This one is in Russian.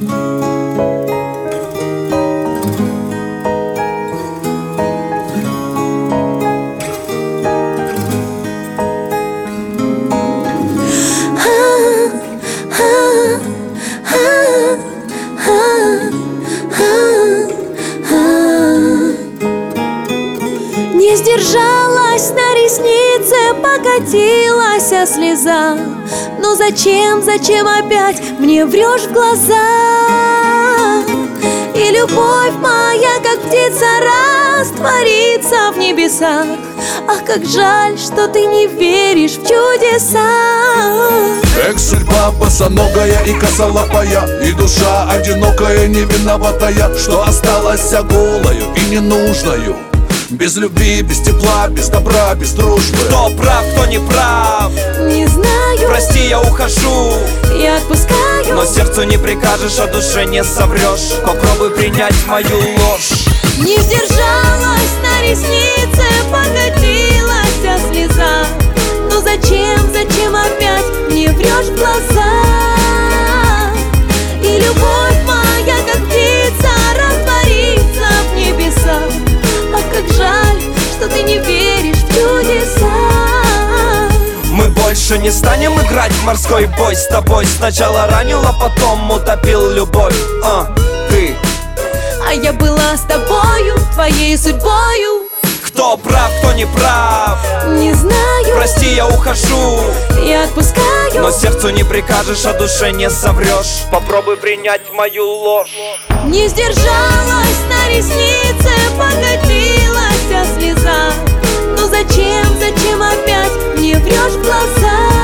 Не сдержалась, на реснице покатилась слеза. Но зачем опять мне врешь в глаза? И любовь моя, как птица, растворится в небесах. Ах, как жаль, что ты не веришь в чудеса. Эх, судьба босоногая и косолапая, и душа одинокая, не виноватая, что осталась голою и ненужною. Без любви, без тепла, без добра, без дружбы. Кто прав, кто не прав, не знаю. Прости, я ухожу, я отпускаю. но сердцу не прикажешь, а душе не соврешь. Попробуй принять мою ложь. Не сдержалась, на реснице покатилась слеза. Но зачем опять мне врешь в глаза? И любовь моя, как птица, растворится в небесах. Ах, как жаль, что ты не веришь в чудеса. Мы больше не станем играть в морской бой с тобой. Сначала ранил, а потом утопил любовь. Ты. А я была с тобою, твоей судьбою. Кто прав, кто не прав, не знаю. Прости, я ухожу, я отпускаю. но сердцу не прикажешь, а душе не соврешь. Попробуй принять мою ложь. Не сдержалась, на реснице покатилась слеза. Но зачем опять мне врешь в глаза?